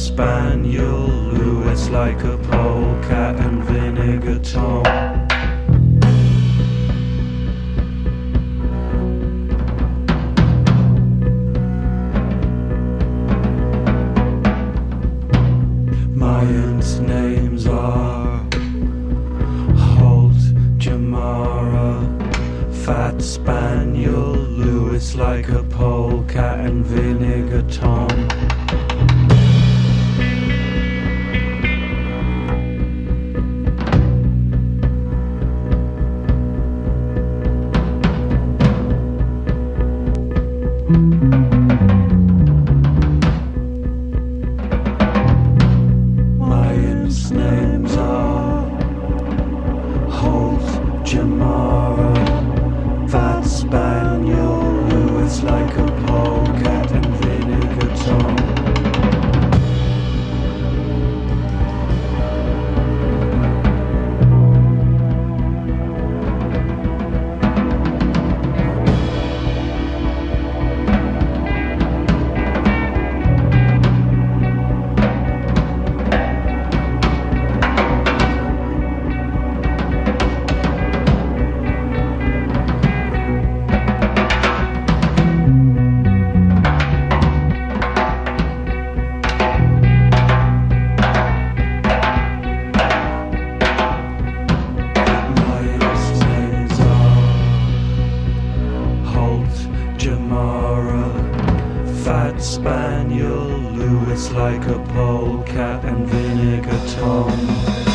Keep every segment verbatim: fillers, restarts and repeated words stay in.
spaniel, Louis like a polecat and Vinegar Tom. Mayans' names are Holt, Jamara, Fat Spaniel, Louis like a polecat and Vinegar Tom. Mayans' names are Holt, Jamara, Fat Spaniel, Louis like a polecat and Vinegar Tom. Fat Spaniel, Louis like a polecat and Vinegar Tom.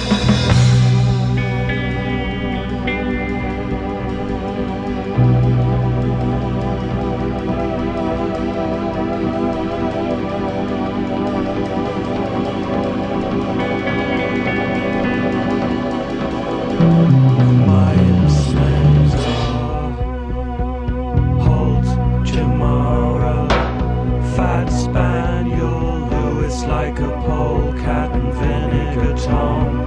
Mayans' names are Holt, Jamara, Fat Spaniel, Louis like a polecat and Vinegar Tom.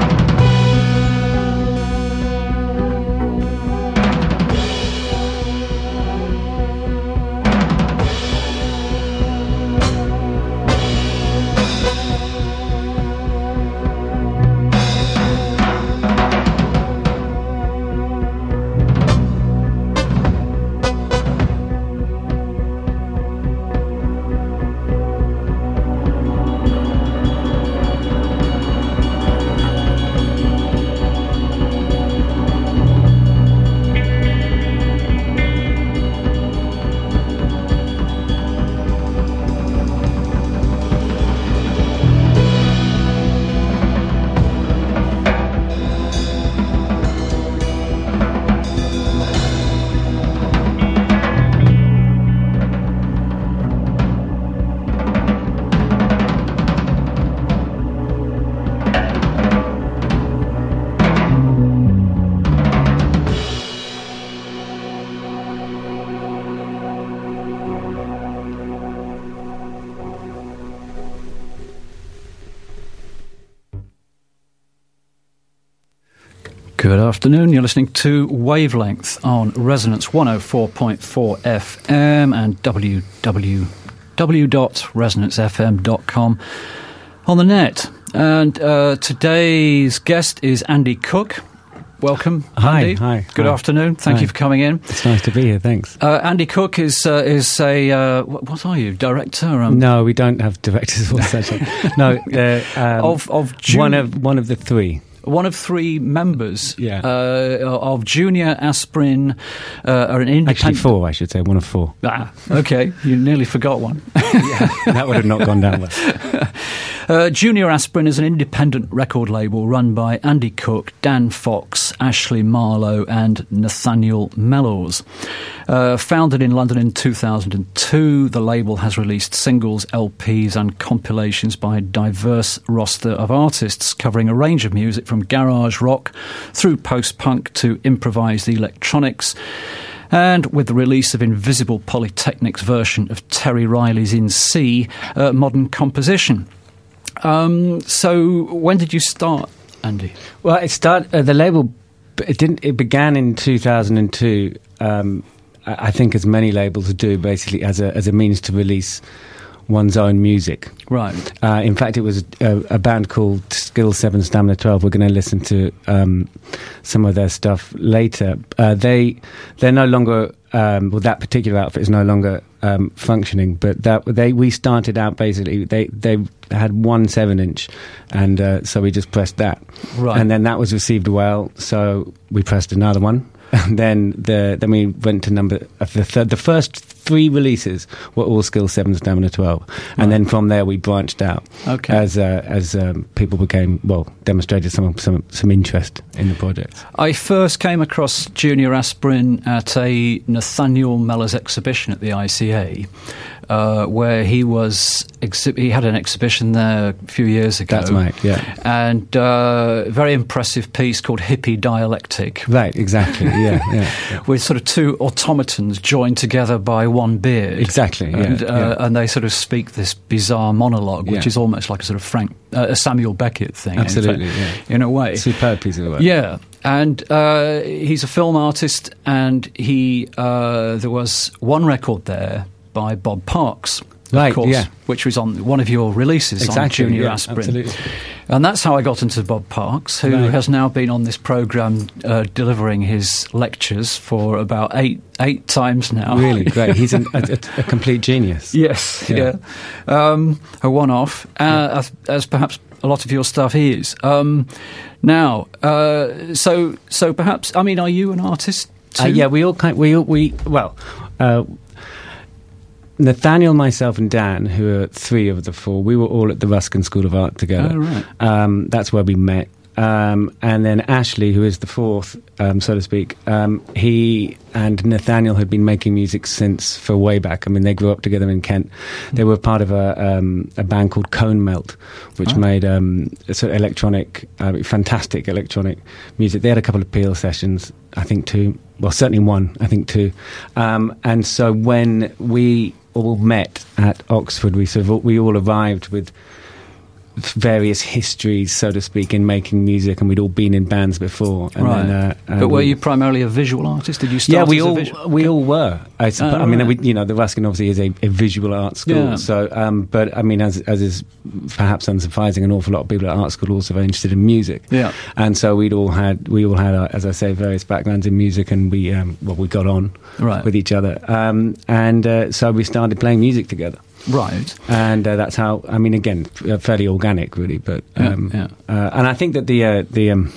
Good afternoon, you're listening to Wavelength on Resonance one oh four point four F M and w w w dot resonance f m dot com on the net. And uh, today's guest is Andy Cook. Welcome, Hi, Andy. hi. Good hi. afternoon. Thank Hi. you for coming in. It's nice to be here, thanks. Uh, Andy Cook is uh, is a uh, what, what are you, director? Um, No, we don't have directors or such. No, uh, um, of of Jun- one of one of the three. One of three members Yeah. uh, of Junior Aspirin, uh, are an independent. Actually, four, I should say. One of four. Ah, okay. You nearly forgot one. Yeah, that would have not gone down well. Uh, Junior Aspirin is an independent record label run by Andy Cook, Dan Fox, Ashley Marlowe and Nathaniel Mellows. Uh, founded in London in two thousand two, the label has released singles, L Ps and compilations by a diverse roster of artists covering a range of music from garage rock through post-punk to improvised electronics. And with the release of Invisible Polytechnic's version of Terry Riley's In C, uh, modern composition. Um, so when did you start, Andy? Well, it start uh, the label. It didn't. It began in two thousand two. Um, I I think, as many labels do, basically as a as a means to release one's own music. Right. Uh, in fact, it was a, a band called Skill seven, Stamina twelve. We're going to listen to um, some of their stuff later. Uh, they they're no longer um, well, that particular outfit is no longer um, functioning. But that they we started out basically they they had one seven inch, and uh, so we just pressed that. Right. And then that was received well, so we pressed another one. And then the then we went to number uh, the third. The first three releases were all Skill seven, Stamina twelve, and Right. then from there we branched out. Okay. As uh, as um, people became well demonstrated some some some interest in the project. I first came across Junior Aspirin at a Nathaniel Mellors exhibition at the I C A, uh, where he was exhi- he had an exhibition there a few years ago. That's right. Yeah. And uh, a very impressive piece called Hippie Dialectic. Right. Exactly. Yeah. Yeah. yeah. With sort of two automatons joined together by one beard. Exactly. Yeah. And, uh, yeah. and they sort of speak this bizarre monologue, which Yeah. is almost like a sort of Frank, uh, a Samuel Beckett thing. Absolutely, in, fact, yeah. in a way. Superb piece of work. Yeah, and uh, he's a film artist, and he uh, there was one record there by Bob Parks, of Right, course, yeah. which was on one of your releases on Exactly, Junior yeah, Aspirin. absolutely. And that's how I got into Bob Parks, who Right. has now been on this programme uh, delivering his lectures for about eight eight times now. Really great. He's an, a, a, a complete genius. Yes, Yeah. yeah. Um, a one-off, uh, as, as perhaps a lot of your stuff is. Um, now, uh, so so perhaps, I mean, are you an artist too? Uh, yeah, we all kind we all, we well. Uh, Nathaniel, myself, and Dan, who are three of the four, we were all at the Ruskin School of Art together. Oh, right. Um, that's where we met. Um, and then Ashley, who is the fourth, um, so to speak, um, he and Nathaniel had been making music since for way back. I mean, they grew up together in Kent. They were part of a, um, a band called Cone Melt, which Oh. made um, sort of electronic, uh, fantastic electronic music. They had a couple of Peel sessions, I think two, well, certainly one, I think two. Um, and so when we all met at Oxford, we sort of we all arrived with various histories, so to speak, in making music, and we'd all been in bands before. And Right. then, uh, But um, were you primarily a visual artist? Did you start yeah, we as all a visual? we all were. I, suppo- Oh, I mean, right. we, you know, the Ruskin obviously is a, a visual art school. Yeah. So, um, but I mean, as as is perhaps unsurprising, an awful lot of people at art school also very interested in music. Yeah. And so we'd all had we all had, uh, as I say, various backgrounds in music, and we um, well we got on Right. with each other, um, and uh, so we started playing music together. Right. And uh, that's how. I mean, again, f- fairly organic, really. But Yeah, um, yeah. Uh, and I think that the uh, the um,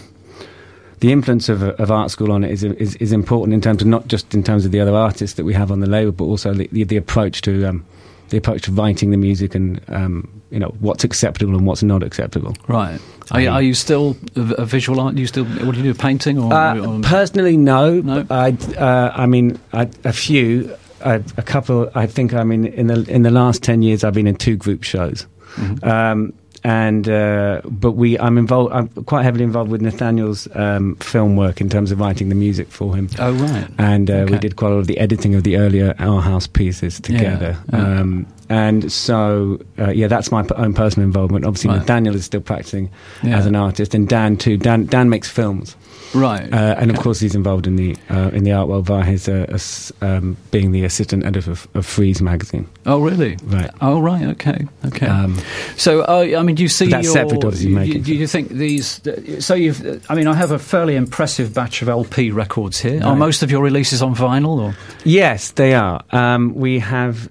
the influence of, of art school on it is, is is important in terms of not just in terms of the other artists that we have on the label, but also the the, the approach to um, the approach to writing the music and um, you know what's acceptable and what's not acceptable. Right. Are, you- are you still a, a visual art? Do you still what do you do? Painting or? Uh, or personally, no. No? But I, uh, I mean, I, a few, a, a couple. I think. I mean, in the in the last ten years, I've been in two group shows, Mhm. um, and uh, but we. I'm involved. I'm quite heavily involved with Nathaniel's um, film work in terms of writing the music for him. Oh, right. And uh, Okay. we did quite a lot of the editing of the earlier Our House pieces together. Yeah, yeah. Um, and so, uh, yeah, that's my p- own personal involvement. Obviously, Right. Nathaniel is still practicing Yeah. as an artist, and Dan too. Dan Dan makes films. Right. Uh, and of Okay. course, he's involved in the uh, in the art world via his uh, as, um, being the assistant editor of, of Freeze magazine. Oh, really? Right. Oh, right. Okay. Okay. Um, So, uh, I mean, do you see But that's your, separate, obviously, you- making Do you think these? So you've. I mean, I have a fairly impressive batch of L P records here. Are Right. most of your releases on vinyl, or? Yes, they are. Um, we have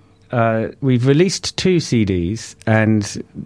uh, we've released two C Ds, and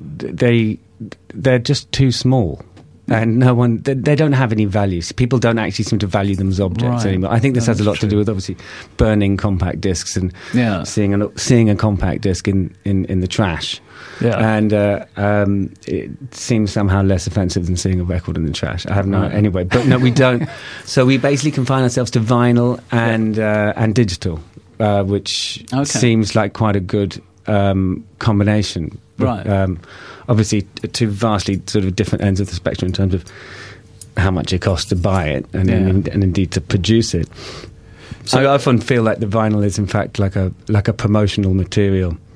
they they're just too small. And no one, they, they don't have any values. People don't actually seem to value them as objects Right. anymore. I think this No, has a that's lot to true. do with obviously burning compact discs and Yeah. seeing a seeing a compact disc in, in, in the trash. Yeah. And uh, um, it seems somehow less offensive than seeing a record in the trash. I have no Right. anyway, but no, we don't. So we basically confine ourselves to vinyl and uh, and digital, uh, which Okay. seems like quite a good um, combination. Right. Um, obviously, t- two vastly sort of different ends of the spectrum in terms of how much it costs to buy it and, Yeah. and, and indeed to produce it. So- So I often feel like the vinyl is in fact like a like a promotional material.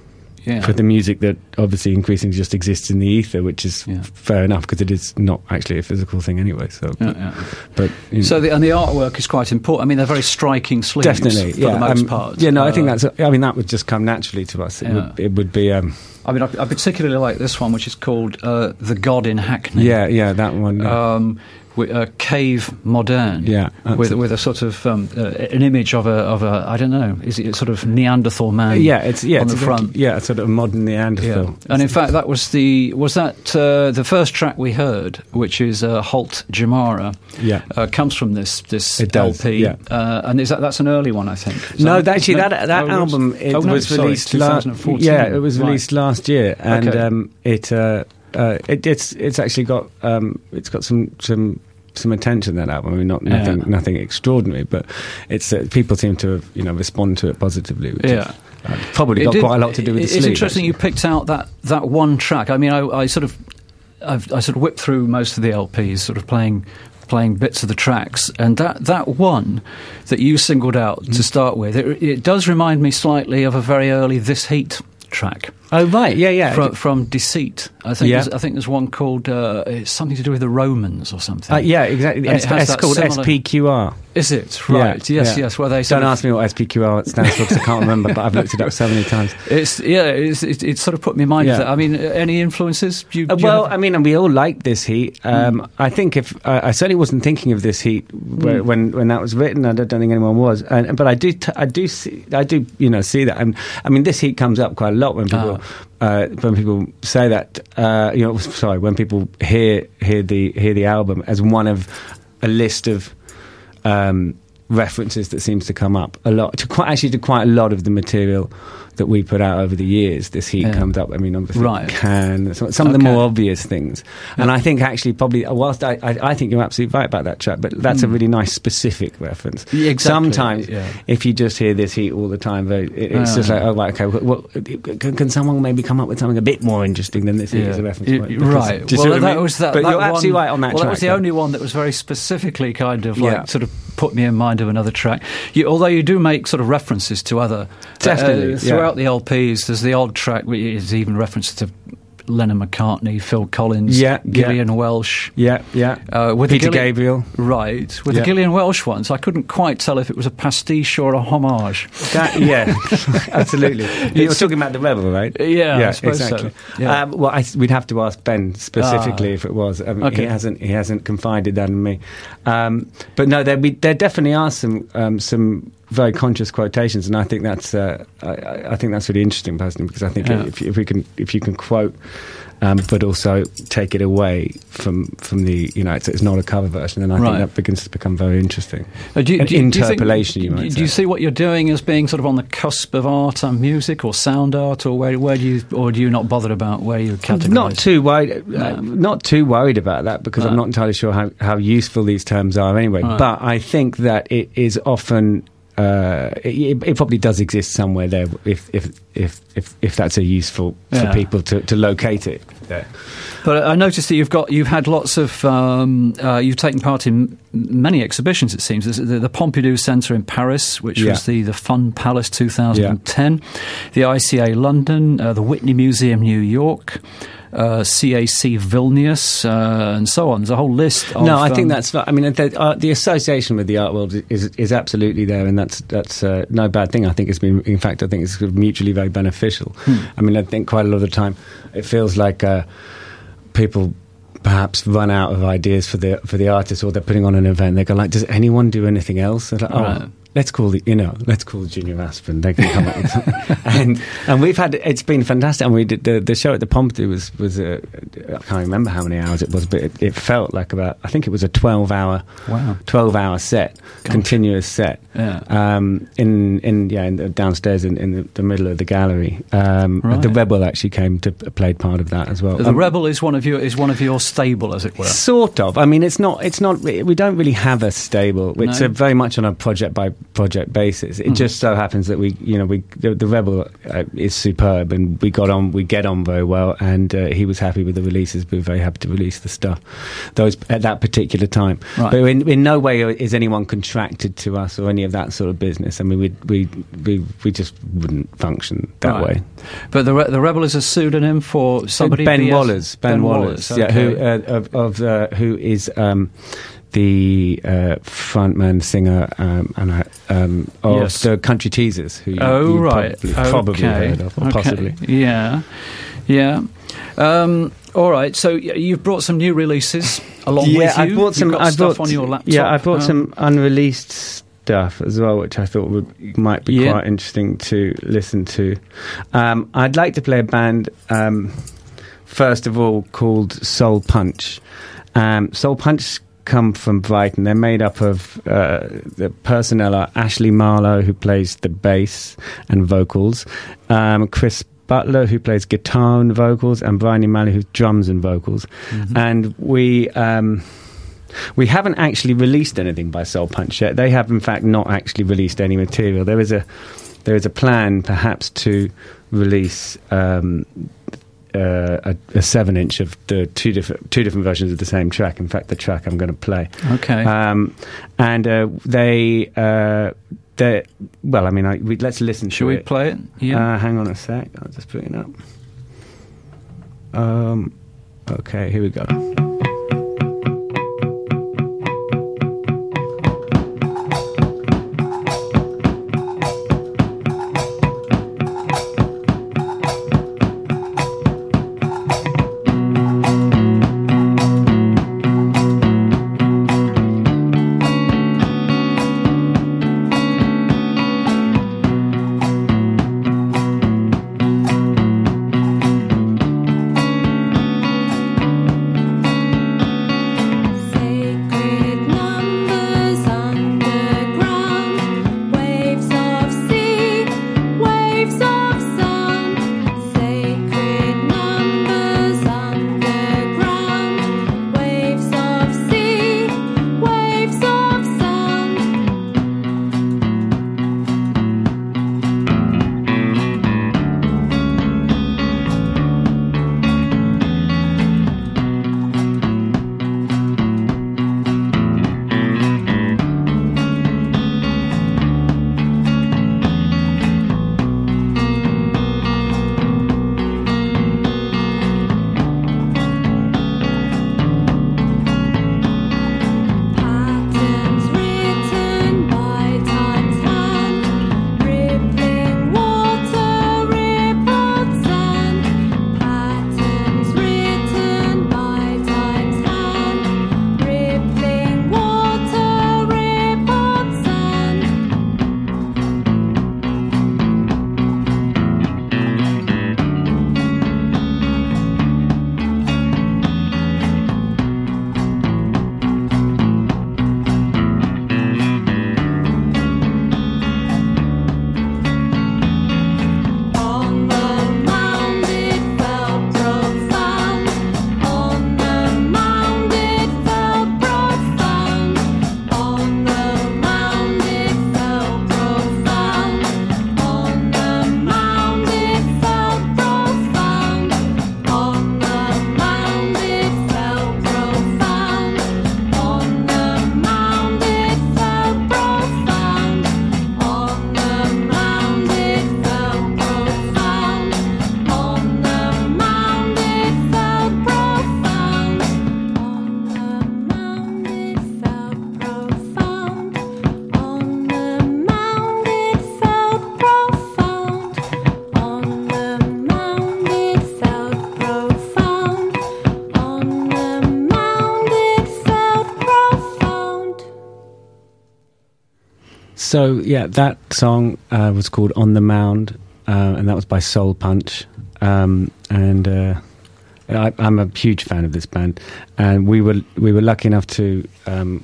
yeah. for the music that obviously increasingly just exists in the ether, which is Yeah. fair enough because it is not actually a physical thing anyway. So, Yeah, yeah. but you know. So the, and the artwork is quite important. I mean, they're very striking sleeves Definitely, for yeah. the most um, part. Yeah, no, I think Uh, that's. I mean, that would just come naturally to us. It Yeah. would. It would be. Um, I mean, I, I particularly like this one, which is called uh, "The God in Hackney." yeah, yeah, that one. yeah. Um, with a cave moderne, Yeah, with absolutely. with a sort of um, uh, an image of a of a I don't know, is it a sort of Neanderthal man? yeah, it's yeah, on it's the a- front. Yeah, it's sort of a modern Neanderthal. Yeah. And in fact, that was the was that uh, the first track we heard, which is uh, Halt Jamara. Yeah. uh, comes from this this It does, L P. yeah. uh, and is that that's an early one, I think. Is No, that, that, actually, no? that that Oh, it was- album it oh, no, was sorry, released last. twenty fourteen. Yeah, it was Right. released last year, and Okay. um, it, uh, uh, it it's it's actually got um, it's got some some. some attention, that album. I mean, not nothing, Yeah. nothing extraordinary, but it's uh, people seem to have, you know, respond to it positively. Which Yeah. is, uh, probably It got did- quite a lot to do with the It's sleeve. interesting actually. you picked out that, that one track. I mean, I, I sort of I've, I sort of whipped through most of the L Ps, sort of playing playing bits of the tracks, and that, that one that you singled out Mm. to start with, it, it does remind me slightly of a very early This Heat track. Oh right, yeah, yeah. From, from Deceit, I think. Yeah. There's, I think there's one called uh, it's something to do with the Romans or something. Uh, yeah, exactly. And It's, it has it's that called similar- S P Q R. Is it right? Yeah, yes, yeah. yes. Where they sort Don't of- ask me what S P Q R stands for because I can't remember, but I've looked it up so many times. It's yeah. It's, it, it sort of put me in mind Yeah. of that. I mean, any influences? Do you, Uh, do you well, have- I mean, and we all like This Heat. Um, Mm. I think if uh, I certainly wasn't thinking of This Heat wh- Mm. when when that was written. I don't, don't think anyone was. And, but I do, t- I do, see, I do, you know, see that. And I mean, This Heat comes up quite a lot when people Ah. uh, when people say that. Uh, you know, sorry, when people hear hear the hear the album as one of a list of. Um, references that seems to come up a lot to quite actually to quite a lot of the material that we put out over the years. This Heat Yeah. comes up. I mean, obviously, Right. Can some, some of the Okay. more obvious things, and I think actually probably whilst I, I, I think you're absolutely right about that track, but that's a really nice specific reference. Yeah, exactly, Sometimes yeah. if you just hear This Heat all the time, very, it, it's Ah. just like, oh right, okay, what, what, can, can someone maybe come up with something a bit more interesting than This Heat as a reference Y- point? Because- right. do you see Well, what I that mean? was that. But that you're one, absolutely right on that Well, track. that was the though. only one that was very specifically kind of like Yeah. sort of put me in mind of another track. You, although you do make sort of references to other Definitely, uh, throughout yeah. the L Ps. There's the odd track which is even references to Lennon McCartney, Phil Collins, Yeah, yeah. Gillian Welsh. Yeah, yeah. Uh, with the Peter Gillian- Gabriel. Right. With Yeah. the Gillian Welsh ones, I couldn't quite tell if it was a pastiche or a homage. That, yeah, absolutely. You're It's- talking about the Rebel, right? Yeah, I suppose so. exactly. Yeah. Um, well, I, we'd have to ask Ben specifically Ah. if it was. Um, Okay. He hasn't. He hasn't confided that in me. Um, but no, there be, there definitely are some um, some very conscious quotations, and I think that's uh, I, I think that's really interesting, personally, because I think Yeah. if, if we can if you can quote. Um, but also take it away from from the you know it's, it's not a cover version, and I Right. think that begins to become very interesting. Uh, do you, An do you- do you think- interpolation, you might do say. you see what you're doing as being sort of on the cusp of art and music, or sound art, or where, where do you, or do you not bother about where you categorise? Not too worried. Uh, No. not too worried about that because No. I'm not entirely sure how, how useful these terms are anyway. Right. But I think that it is often. Uh, it, it probably does exist somewhere there if if if if, if that's a useful Yeah. for people to, to locate it there. But I noticed that you've got you've had lots of um, uh, you've taken part in m- many exhibitions. It seems There's the, the Pompidou Centre in Paris, which Yeah. was the the Fun Palace two thousand ten, the I C A London, uh, the Whitney Museum New York. Uh, C A C Vilnius uh, and so on. There's a whole list. Of, No, I think um, that's. I mean, the, uh, the association with the art world is is absolutely there, and that's that's uh, no bad thing. I think it's been, in fact, I think it's sort of mutually very beneficial. Hmm. I mean, I think quite a lot of the time it feels like uh, people perhaps run out of ideas for the for the artist, or they're putting on an event. They go like, "Does anyone do anything else?" They're like, "Oh." Right. Let's call the you know let's call Junior Aspen. They can come up with something. and and we've had it's been fantastic. And we did the the show at the Pompidou was was uh, I can't remember how many hours it was, but it, it felt like about I think it was a twelve hour Wow. twelve hour set, Gosh. continuous set. Yeah. Um, in in yeah in the, downstairs in, in the, the middle of the gallery. Um, Right. The Rebel actually came to played part of that as well. The Um, Rebel is one of your is one of your stable, as it were. Sort of. I mean, it's not. It's not. We don't really have a stable. It's No. a very much on a project by project basis. It Mm. just so happens that we, you know, we the, the Rebel uh, is superb, and we got on, we get on very well, and uh, he was happy with the releases. We were very happy to release the stuff those at that particular time. Right. But in, in no way is anyone contracted to us or any of that sort of business. I mean, we we we, we just wouldn't function that Right. way. But the Re- the Rebel is a pseudonym for somebody. Ben B S Wallace, Ben, Ben Wallace, Wallace, yeah, okay. who uh, of, of uh, who is um, the uh, frontman singer um, and uh, um, of Yes. the Country Teasers, who you, Oh, you right. probably, probably Okay. heard of, or Okay. possibly. Yeah, yeah. Um, all right. So y- you've brought some new releases along yeah, with you. I brought some. You've got I stuff brought, on your laptop. Yeah, I brought Um, some unreleased stuff as well, which I thought would might be Yeah. quite interesting to listen to. Um, I'd like to play a band. Um, first of all, called Soul Punch. Um, Soul Punch come from Brighton. They're made up of uh, the personnel are Ashley Marlowe, who plays the bass and vocals, um, Chris Butler, who plays guitar and vocals, and Brian O'Malley, who drums and vocals. Mm-hmm. And we um, we haven't actually released anything by Soul Punch yet. They have, in fact, not actually released any material. There is a there is a plan, perhaps, to release Um, Uh, a, a seven-inch of the two different two different versions of the same track. In fact, the track I'm going to play. Okay. Um, and uh, they, uh, they, well, I mean, I, we, let's listen. Should to we it. play it? Yeah. Uh, hang on a sec. I'll just put it up. Um, okay, here we go. So, yeah, that song uh, was called On the Mound, uh, and that was by Soul Punch. Um, and uh, I, I'm a huge fan of this band. And we were we were lucky enough to um,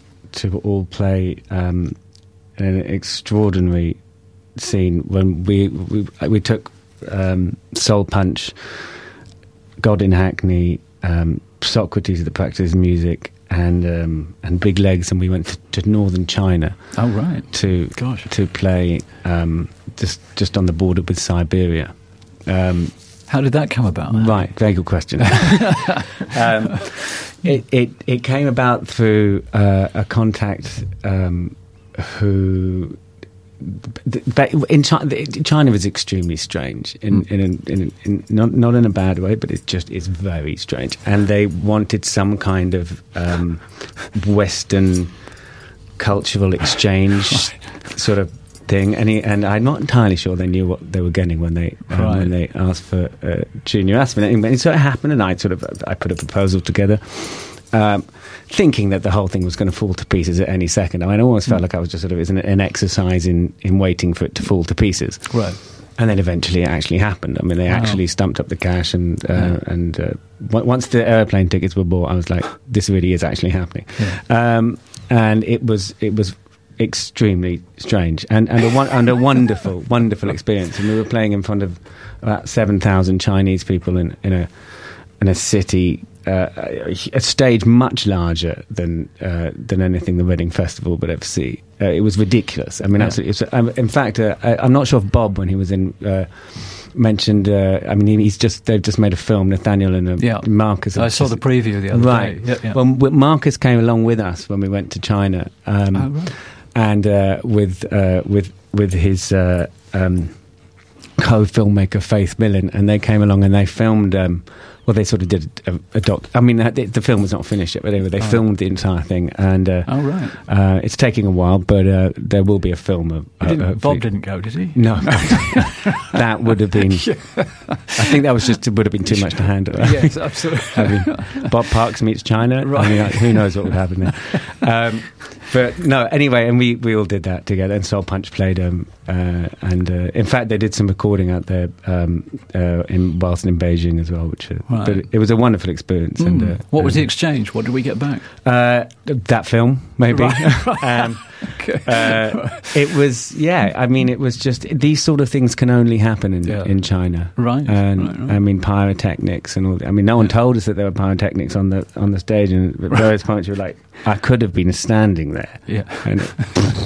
to all play um, an extraordinary scene when we we, we took um, Soul Punch, God in Hackney, um, Socrates, the Practice of Music, and um, and big legs, and we went to, to northern China. Oh right. To Gosh. to play um, just just on the border with Siberia. Um, How did that come about? Right, very good question. um, it, it it came about through uh, a contact um, who. In China, China is extremely strange. In, Mm. in, in, in, in not not in a bad way, but it just is very strange. And they wanted some kind of um, Western cultural exchange sort of thing. And he, and I'm not entirely sure they knew what they were getting when they um, Right. when they asked for uh, Junior Aspin. And it sort of happened, and I sort of I put a proposal together. Um, thinking that the whole thing was going to fall to pieces at any second. I mean, I almost felt Mm. like I was just sort of an, an exercise in, in waiting for it to fall to pieces. Right. And then eventually it actually happened. I mean, they Wow. actually stumped up the cash, and uh, Yeah. and uh, w- once the airplane tickets were bought, I was like, this really is actually happening. Yeah. Um, and it was it was extremely strange and, and, a, one, and a wonderful, wonderful experience. And we were playing in front of about seven thousand Chinese people in, in a in a city. Uh, a, a stage much larger than uh, than anything the Reading Festival would ever see. Uh, it was ridiculous. I mean, Yeah. absolutely. It was, um, in fact, uh, I, I'm not sure if Bob, when he was in, uh, mentioned. Uh, I mean, he, he's just they've just made a film. Nathaniel and uh, Yeah. Marcus. I saw the preview the other right. day. Yeah, yeah. Well, w- Marcus came along with us when we went to China, um, Oh, right. and uh, with uh, with with his. Uh, um, co-filmmaker Faith Millen, and they came along and they filmed um, well they sort of did a, a doc I mean uh, the, the film was not finished yet, but anyway they Oh. filmed the entire thing, and uh, Oh right. uh, it's taking a while, but uh, there will be a film of, He uh, didn't- uh, Bob didn't go, did he? no that would have been I think that was just would have been too much to handle. Yes, absolutely. Having Bob Parks meets China, Right. I mean, like, who knows what would happen there. Um, but no, anyway, and we, we all did that together, and Soul Punch played um, uh, and uh, in fact they did some recording out there um, uh, in whilst in Beijing as well, which uh, Right. but it was a wonderful experience. Mm. And uh, What was uh, the exchange? What did we get back? uh, that film, maybe. Right. um, Okay. uh, it was, yeah. I mean, it was just these sort of things can only happen in Yeah. in China, Right, And right, right. I mean, pyrotechnics and all. I mean, no one Yeah. told us that there were pyrotechnics on the on the stage, and at various points you were like, I could have been standing there. Yeah. And it-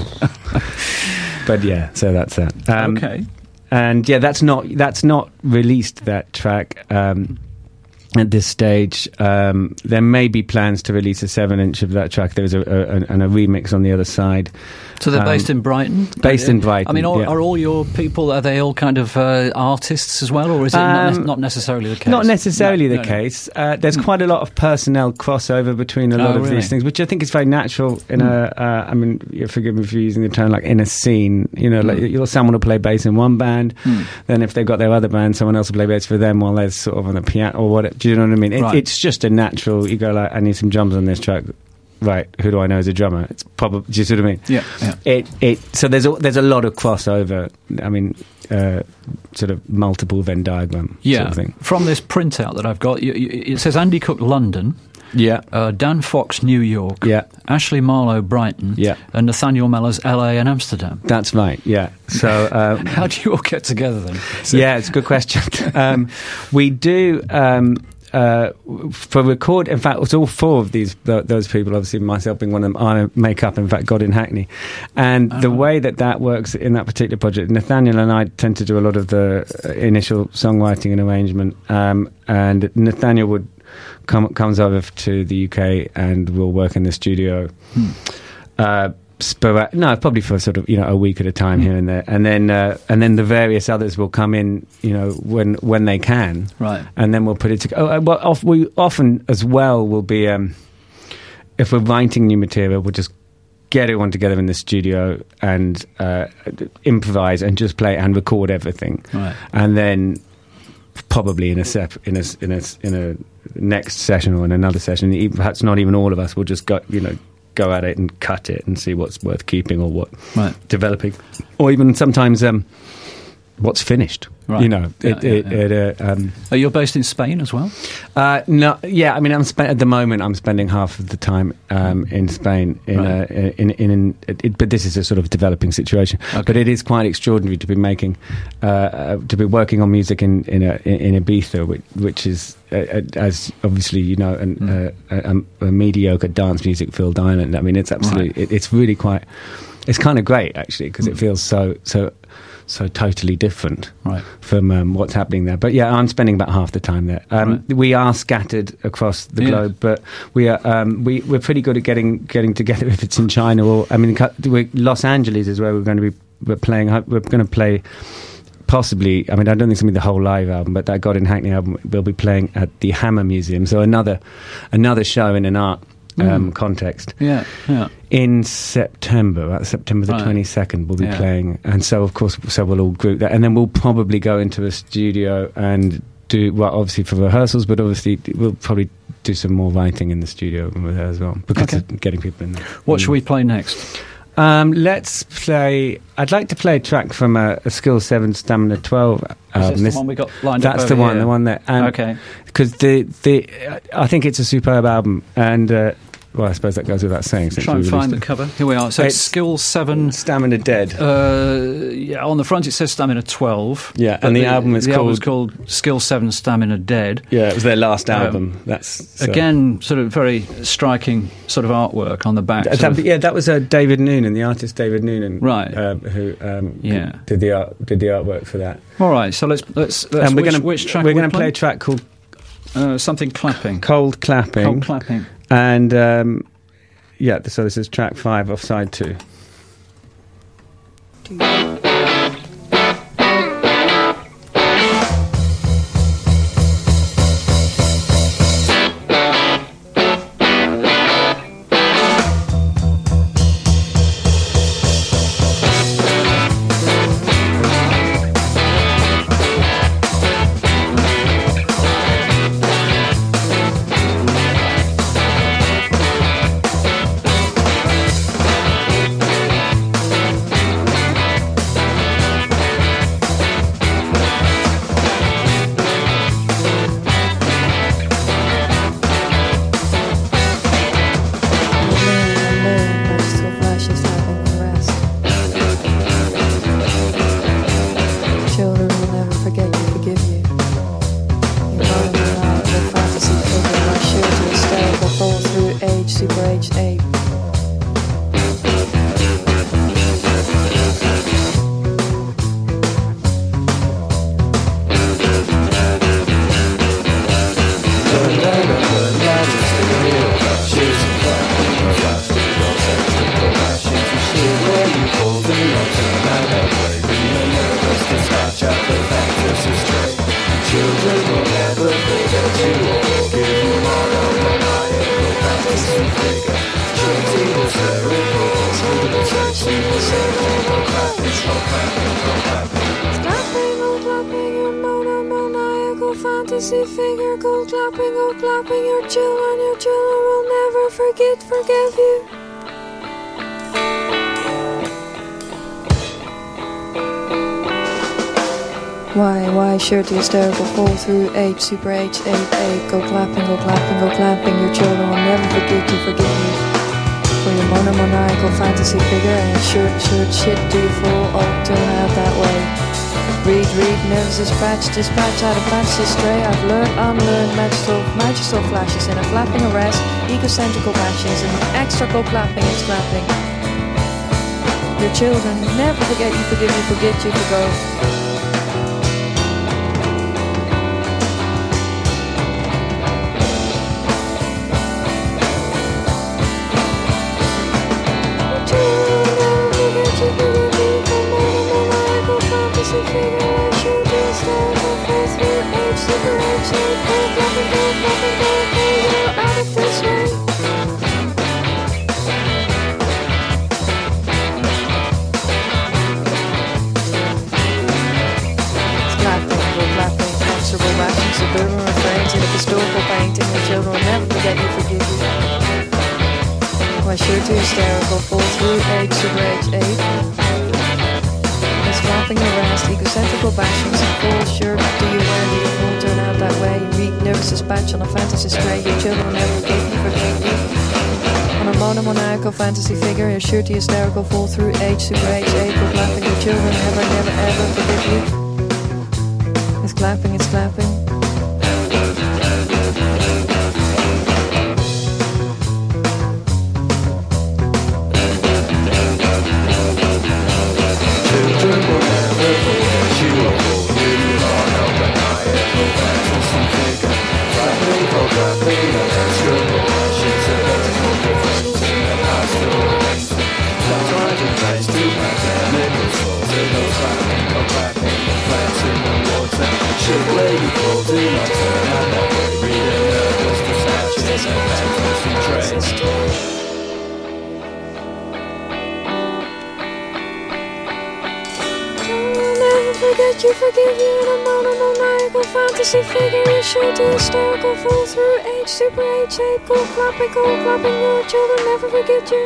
but yeah, so that's that. Um, Okay. And yeah, that's not that's not released, that track. Um, at this stage, um, there may be plans to release a seven-inch of that track. There's a, a, a, and a remix on the other side. So they're Um, based in Brighton? based in Brighton, I mean, are, yeah. are all your people, are they all kind of uh, artists as well, or is it not, Um, ne- not necessarily the case? Not necessarily No, the no, no. case. Uh, there's quite a lot of personnel crossover between a lot Oh, of really? these things, which I think is very natural in a. Uh, I mean, you forgive me for using the term, like in a scene. You know, like Mm. you'll someone will play bass in one band, Mm. then if they've got their other band, someone else will play bass for them while they're sort of on the piano or what. Do you know what I mean? It, Right. It's just a natural. You go like, I need some drums on this track. Right, who do I know as a drummer? It's probably. Do you see what I mean? Yeah, yeah. It it so there's a, there's a lot of crossover. I mean, uh, sort of multiple Venn diagram Yeah, sort of thing. from this printout that I've got, you, you, it says Andy Cook, London, Yeah, uh, Dan Fox, New York, yeah, Ashley Marlowe, Brighton, Yeah. and Nathaniel Mellors, L A and Amsterdam. that's right. Yeah, so. Um, How do you all get together then? yeah, it's a good question. um, we do. Um, uh, for record, in fact, it's all four of these th- those people. Obviously, myself being one of them. I make up. In fact, God in Hackney, and the Oh. way that that works in that particular project, Nathaniel and I tend to do a lot of the uh, initial songwriting and arrangement, um, and Nathaniel would come comes over to the U K and we'll work in the studio. Hmm. Uh, Spora- no, probably for sort of you know a week at a time Mm. here and there, and then uh, and then the various others will come in, you know, when when they can, Right. and then we'll put it together. Oh, uh, well, off, we often as well will be um, if we're writing new material, we'll just get everyone together in the studio and uh, improvise and just play and record everything, Right. and then probably in a sep- in a in a in a next session or in another session, even- perhaps not even all of us will just go, you know. Go at it and cut it and see what's worth keeping or what Right. developing, or even sometimes um, what's finished. Right. You know, Yeah, it, yeah, it, yeah. it, uh, um, Are you based in Spain as well? uh, no, yeah. I mean, I'm spe- at the moment. I'm spending half of the time um, in Spain. In, Right. a, in, in, in it, but this is a sort of developing situation. Okay. But it is quite extraordinary to be making, uh, uh, to be working on music in in, a, in Ibiza, which, which is, uh, uh, as obviously you know, an, Mm. uh, a, a mediocre dance music filled island. I mean, it's absolutely. Right. It, it's really quite. It's kind of great actually because Mm. it feels so so. so totally different Right. from um, what's happening there. But yeah, I'm spending about half the time there. Um, Right. We are scattered across the Yeah. globe, but we are um, we we're pretty good at getting getting together if it's in China or I mean, cu- we're, Los Angeles is where we're going to be. We're playing. We're going to play. Possibly, I mean, I don't think it's going to be the whole live album, but that God in Hackney album will be playing at the Hammer Museum. So another another show in an art um, Mm. context. Yeah, yeah. In September, about September the Right. twenty-second, we'll be Yeah. playing. And so, of course, so we'll all group that. And then we'll probably go into a studio and do, well, obviously for rehearsals, but obviously we'll probably do some more writing in the studio with her as well, because Okay. of getting people in there. What Mm. should we play next? Um, let's play, I'd like to play a track from a, a Skill seven Stamina twelve album. Is this the one we got lined up That's the over one, here? the one that. Okay. Because the, the, I think it's a superb album. And, uh, well, I suppose that goes without saying. Since Try and we find the released cover. Here we are. So it's, It's- Skill seven. it. Stamina Dead. Uh, yeah, on the front it says Stamina twelve. Yeah, but and the album is the album's called- called Skill seven Stamina Dead. Yeah, it was their last Um, album. That's so. Again, sort of very striking sort of artwork on the back. Th- sort that- of- yeah, that was uh, David Noonan, the artist David Noonan, Right. Um, who um, Yeah. did the art, did the artwork for that. All right, so let's let's. let's and we're which, going to which track we're are we going to play a playing? track called Uh, something clapping. "Cold Clapping," Cold clapping. and um, yeah, so this is track five off side two. Children will never forget you, forgive you. Your mother will not, the fantasy figure, my shirt to hysterical, fall through age, super age eight. Clapping, oh clapping, your monomaniacal fantasy figure, go clapping, oh clapping, your children, your children will never forget, forgive you. Why, why, sure to hysterical, fall through H, super H, eight, eight, go clapping, go clapping, go clapping, your children will never forget to forgive you. For your monomaniacal fantasy figure and shirt, shirt, shit, do you fool, oh, turn out that way. Read, read, nervous dispatch, dispatch out of fantasy stray. I've learned, unlearned, magical, magical flashes and a flapping arrest, egocentrical passions and extra go clapping and clapping. Your children never forget you, forgive you, forget you, forgo. Suburban refrains in a historical painting, the children will never forget you, forgive you. Why sure to hysterical, fall through age, super age eight. It's flapping around, egocentrical passions and full shirt. Do you wear, do you won't turn out that way? Read nervous dispatch on a fantasy stray. Your children will never forget you, forget you. On a monomaniacal fantasy figure, you're sure to hysterical, fall through age, super age, age, go clapping. Your children never, never, ever forgive you. It's clapping, it's clapping. Children will never forget you. You are not when I ever fantasy figure. Clapping, oh clapping, extra passions and vertical difference in the pastoral. Sometimes it plays too much and it will fall to no clapping, oh clapping, plants in the water. Should where you fall to not turn out that way. Reading nervous dispatches and fantasy traits. Forget you, forgive you, in a monomaniacal fantasy figure. You're sure to hysterical, fall through age, super age, eight, cool clapping, cool clapping. Your children never forget you.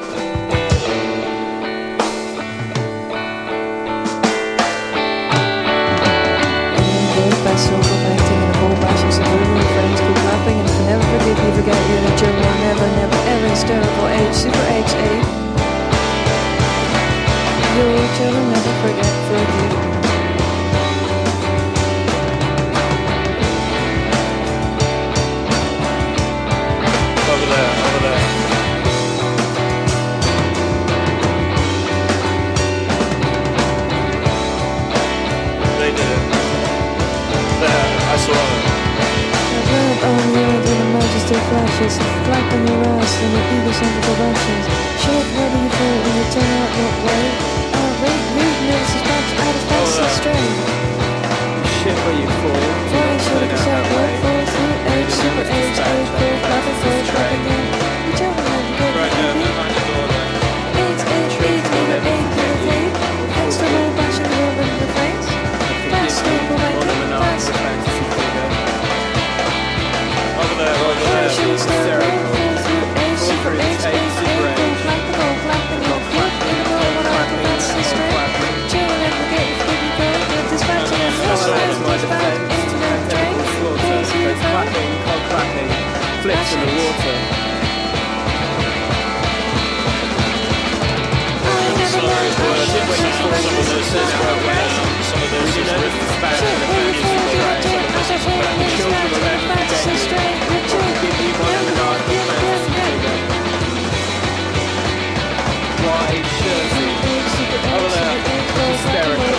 Good best social painting and a whole batch of suburban friends, cool clapping, and if they never forgive you, forget you, and your children never, never, ever hysterical age, super age, eight. Your children never forget, forgive you. Over there, over there. They did it. There, I saw them. I've read on word in the majesty flashes, black on your ass and the eagle central rashes. Short ready for it when you turn out what way. Oh, read, read, nervous dispatch, out of fancy stray. Shit where you fall. Why should it be word, fall through age, super age, age, full, clapping, full, clapping, yeah. You tell me how you get Right there, behind the door there. eight, eight, eight, eight, eight, eight, eight. Extra low bashing the rubber in the face. Fast, local, making, fast. Over there, over Why there. should it stay around, fall through age, super age, age, full, clapping, full, clapping, yeah. Good, in the middle of an arc of fantasy straight. Children never forget you, forgive you, go. With dispatching and full, as dispatch, internet train. Fall through the phone. Clapping, cold clapping, flips in the water. Some of those is written back in the musical right. Some of this is about the children of everything. Give you one of the dark fantasy. Wide jersey. Over there. Hysterical.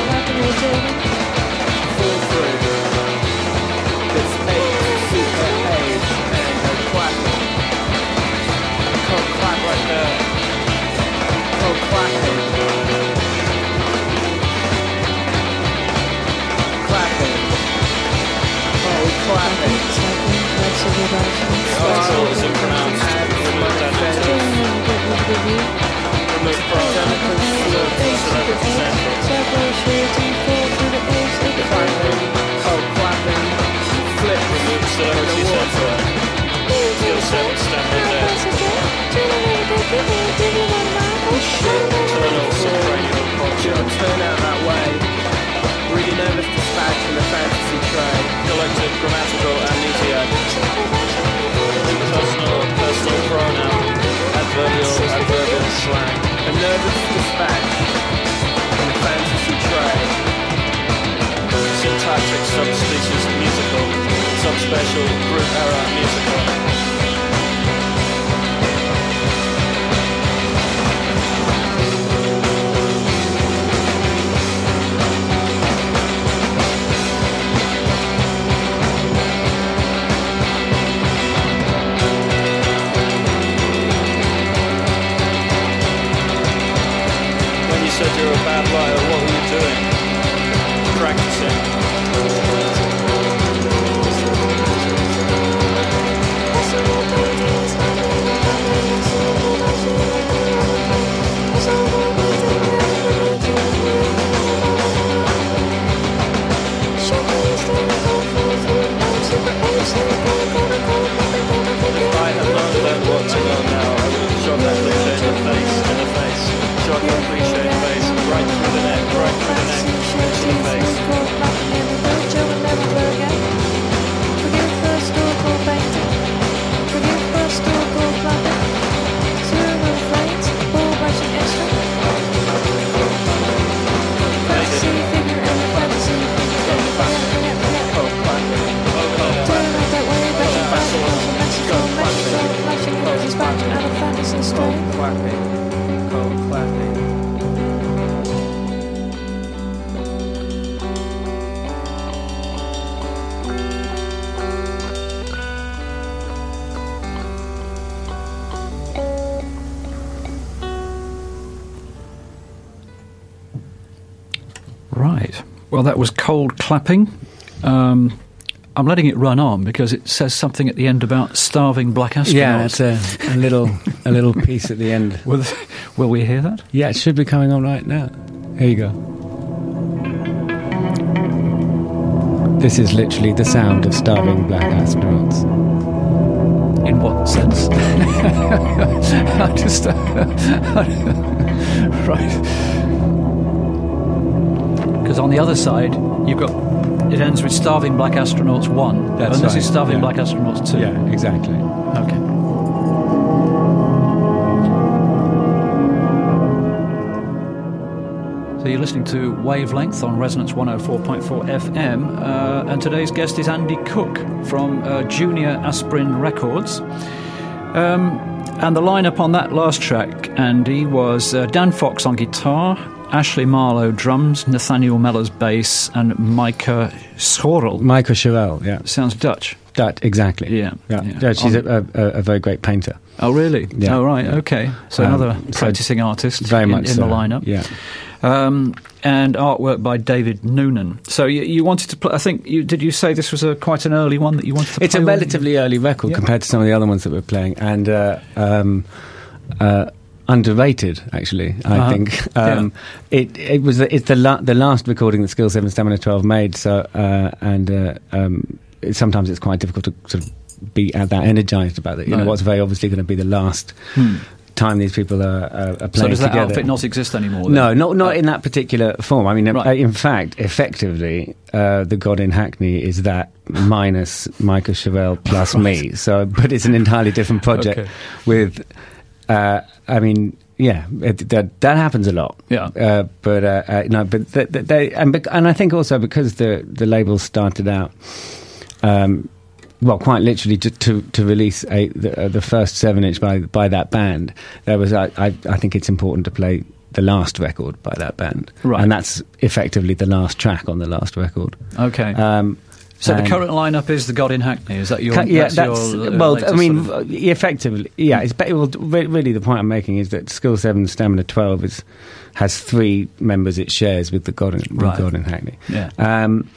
Fall through. This age, super age, and go clapping. Cold clap right there. Cold clapping. Clapping. Cold clapping. Oh, is it pronounced? Remove that letter. Remove Identical clapping. Cold clapping. Flip. Remove celebrity center. Skill set standard there. Internal supranial culture. Turn out that way. Really nervous dispatch in the fantasy tray. Collective grammatical amnesia. Impersonal, personal pronoun. Adverbial, adverbial slang. A nervous dispatch in the fantasy tray. Syntactic subspecies musical. Subspecial group error musical. Said you're a bad liar, what were you doing? Practicing. If I had not learned what to know now, I would have shot that cliche in the face, in the face. Shot that cliche face, right through the neck, right through the neck, into the face. stay? clapping, cold clapping. Right. Well, that was Cold Clapping. Um, I'm letting it run on because it says something at the end about starving black astronauts. Yeah, it's a, a little a little piece at the end. Will, will we hear that? Yeah, it should be coming on right now. Here you go. This is literally the sound of starving black astronauts. In what sense? I just, uh, right. Because on the other side, you've got, it ends with Starving Black Astronauts one, That's and this right, is Starving yeah. Black Astronauts two. Yeah, exactly. Okay. So you're listening to Wavelength on Resonance one oh four point four F M, uh, and today's guest is Andy Cook from uh, Junior Aspirin Records. Um, and the lineup on that last track, Andy, was uh, Dan Fox on guitar, Ashley Marlowe drums, Nathaniel Mellors bass, and Micah Schorel. Micah Schorel, yeah. Sounds Dutch. That, exactly. Yeah, yeah. yeah. yeah she's On- a, a, a very great painter. Oh, really? Yeah. Oh, right, Yeah. okay. So Um, another so practicing artist Very in, much in so. the lineup. Yeah. Um, and artwork by David Noonan. So you, you wanted to play, I think, you, did you say this was a quite an early one that you wanted to It's play? a with? relatively early record Yeah. compared to some of the other ones that we're playing, and uh, um, uh, underrated, actually. I Uh-huh. think um, it it was the, it's the la- the last recording that Skill Seven Stamina Twelve made. So uh, and uh, um, it, sometimes it's quite difficult to sort of be uh, that energized about it. You Right. know, what's very obviously going to be the last Hmm. time these people are, are, are playing So does that together. outfit not exist anymore? Then? No, not not Uh, in that particular form. I mean, Right. uh, in fact, effectively, uh, the God in Hackney is that minus Micah Chevelle plus me. So, but it's an entirely different project. Okay. With, uh, I mean, yeah, it, that that happens a lot. Yeah. Uh, but uh, uh, no, but th- th- they and bec- and I think also because the the label started out. Um, Well, quite literally, to to, to release a, the, uh, the first seven inch by by that band, there was I, I I think it's important to play the last record by that band, Right. and that's effectively the last track on the last record. Okay. Um, so the and- current lineup is the God in Hackney. Is that your? Ca- yeah, that's, that's, your, uh, well. I latest mean, sort of- uh, effectively, yeah. It's be- well, re- really the point I'm making is that Skill Seven Stamina Twelve is has three members it shares with the God in, with Right. God in Hackney. Yeah. Um,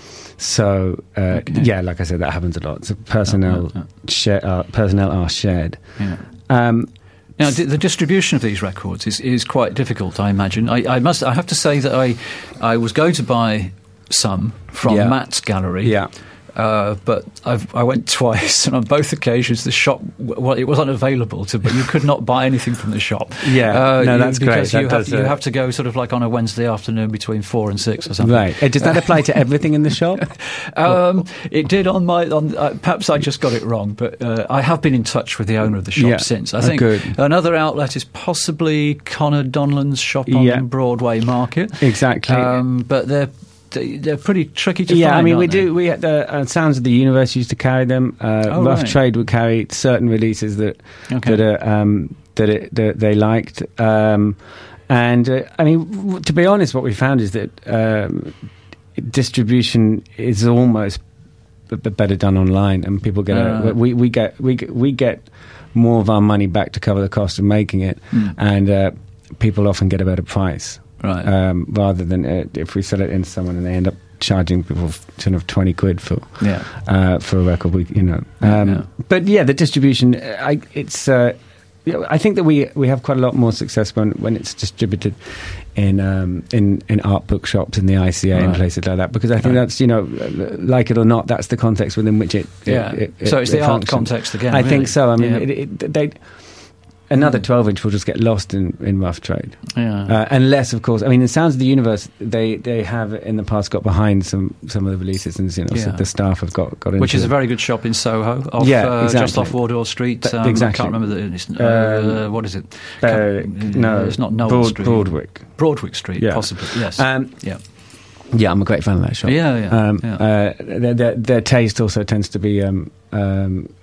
so uh, Okay. yeah, like I said, that happens a lot. So personnel Oh, oh, share, uh, personnel are shared. yeah. Um, Now, di- the distribution of these records is, is quite difficult, I imagine. I, I must. I have to say that I, I was going to buy some from Yeah. Matt's gallery. Yeah. Uh, but I've, I went twice, and on both occasions the shop, well, it was unavailable. To, but you could not buy anything from the shop. Yeah, uh, no, you- that's great. because That you have, does, you uh, have to go sort of like on a Wednesday afternoon between four and six or something. right. Uh, Does that apply to everything in the shop? Um, it did on my. On, uh, perhaps I just got it wrong, but uh, I have been in touch with the owner of the shop Yeah. since. I Oh, think good. another outlet is possibly Connor Donlan's shop on Yeah. Broadway Market. Exactly. Um, but they're they're pretty tricky to yeah, find. I mean, we aren't they? do. We had the uh, Sounds of the Universe used to carry them. Uh, Oh, Rough right. Trade would carry certain releases that Okay. that are, um, that, it, that they liked. Um, and uh, I mean, w- to be honest, what we found is that um, distribution is almost b- b- better done online, and people get Uh. a, we we get we get, we get more of our money back to cover the cost of making it, Mm. and uh, people often get a better price. Right. Um, rather than uh, if we sell it in to someone and they end up charging people sort of twenty quid for Yeah. uh, for a record, we you know. Yeah, Um, yeah. But yeah, the distribution, uh, I, it's. Uh, you know, I think that we we have quite a lot more success when, when it's distributed in um, in in art bookshops in the I C A and Right. places like that, because I think Right. that's, you know, uh, like it or not, that's the context within which it. it- Yeah. it- it- So it's it the art functions. context again, I really. think so. I mean, Yeah. it, it, they. Another twelve inch will just get lost in, in Rough Trade. Yeah. Uh, unless, of course, I mean, in Sounds of the Universe, they, they have in the past got behind some, some of the releases, and you know, so Yeah. the staff have got, got into Which is a it. very good shop in Soho, off, Yeah, uh, just exactly. off Wardour Street. Th- Um, exactly. I can't remember the. It's, uh, Um, what is it? Uh, Can't- no, it's not Noel Broad, Street. Broadwick. Broadwick Street, Yeah. possibly. Yes. Um, yeah. Yeah, I'm a great fan of that shop. Yeah, yeah, Um, yeah. Uh, their, their, their taste also tends to be um, um,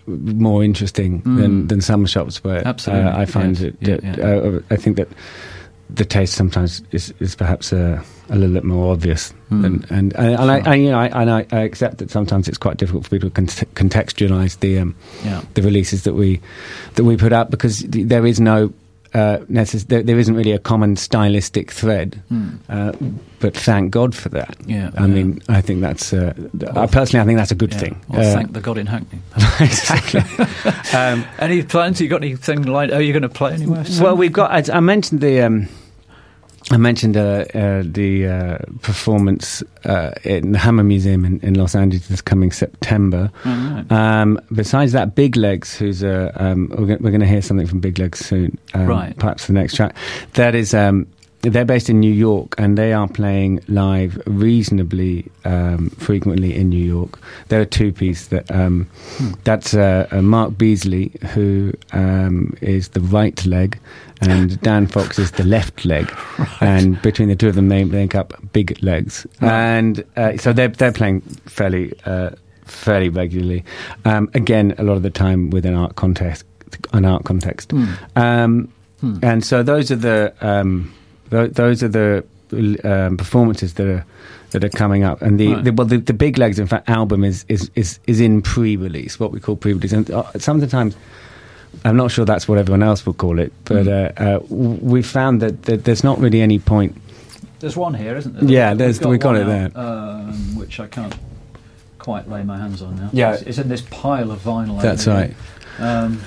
more interesting Mm. than, than some shops where Absolutely, uh, I find yes. it. Yeah, that, yeah. Uh, I think that the taste sometimes is, is perhaps a, a little bit more obvious, Mm. and and, and, and, I, and you know, I, and I, I accept that sometimes it's quite difficult for people to con- contextualize the um, Yeah. the releases that we that we put out, because th- there is no uh, necess- there, there isn't really a common stylistic thread. Mm. Uh, but thank God for that. Yeah, I yeah. mean, I think that's uh, I personally, I think that's a good Yeah. thing. Well, Uh, thank the God in Hackney. exactly. um, Any plans? You got anything like? Are you going to play anywhere soon? well, we've got. I, I mentioned the. Um, I mentioned uh, uh, the uh, performance uh, in the Hammer Museum in, in Los Angeles this coming September. Oh, right. Um, besides that, Big Legs, who's a, um, we're going to hear something from Big Legs soon, um, Right. perhaps the next track. That is, um, they're based in New York, and they are playing live reasonably um, frequently in New York. They're a two-piece. That um, Hmm. that's uh, uh, Mark Beasley, who um, is the right leg, and Dan Fox is the left leg, and between the two of them, they make up Big Legs, Right. and uh, so they're they're playing fairly uh, fairly regularly. Um, again, a lot of the time with an art context, an art context, Hmm. um, Hmm. and so those are the um, th- those are the um, performances that are that are coming up, and the, Right. the well the, the Big Legs, in fact, album is is is, is in pre-release, what we call pre-release, and uh, sometimes. I'm not sure that's what everyone else would call it, but uh, uh, w- we found that, that there's not really any point. There's one here, isn't there? Yeah, there's- We've we've got one it out, there. um, which I can't quite lay my hands on now. Yeah. it's, it's in this pile of vinyl. That's over right. here. Um,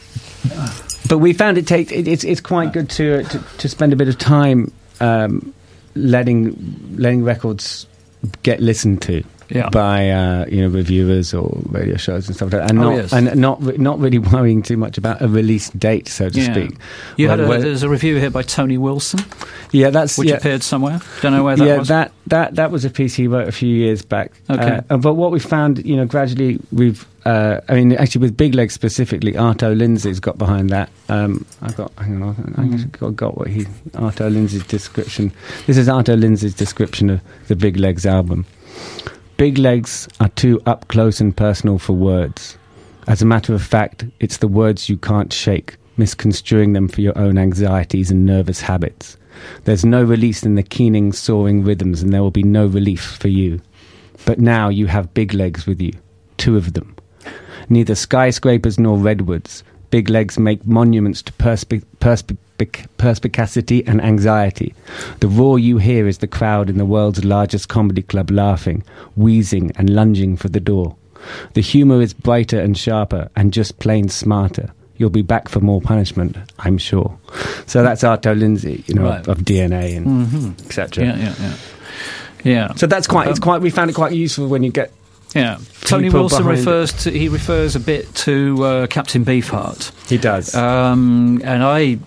But we found it take it, it's it's quite good to, to to spend a bit of time um, letting letting records get listened to. Yeah. By uh, you know, reviewers or radio shows and stuff like that, and Oh, not yes. and not re- not really worrying too much about a release date, so to yeah. speak. You Where- had a, where- there's a review here by Tony Wilson, yeah, that's which yeah. appeared somewhere. Don't know where that yeah, was. that, that that was a piece he wrote a few years back. Okay. Uh, but what we found, you know, gradually we've, uh, I mean, actually with Big Legs specifically, Arto Lindsay's got behind that. Um, I've got, hang on, I Mm. actually got, got what he, Arto Lindsay's description. This is Arto Lindsay's description of the Big Legs album. Big Legs are too up close and personal for words. As a matter of fact, it's the words you can't shake, misconstruing them for your own anxieties and nervous habits. There's no release in the keening, soaring rhythms, and there will be no relief for you. But now you have Big Legs with you, two of them. Neither skyscrapers nor redwoods. Big Legs make monuments to perspi- perspi- perspicacity and anxiety. The roar you hear is the crowd in the world's largest comedy club laughing, wheezing and lunging for the door. The humour is brighter and sharper and just plain smarter. You'll be back for more punishment, I'm sure. So that's Arto Lindsay, you know, Right. of, of D N A and Mhm. et cetera. Yeah, yeah, yeah. Yeah. So that's quite. It's Um, quite. We found it quite useful when you get. Yeah. Tony people Wilson behind refers to he refers a bit to uh, Captain Beefheart. He does. Um, and I,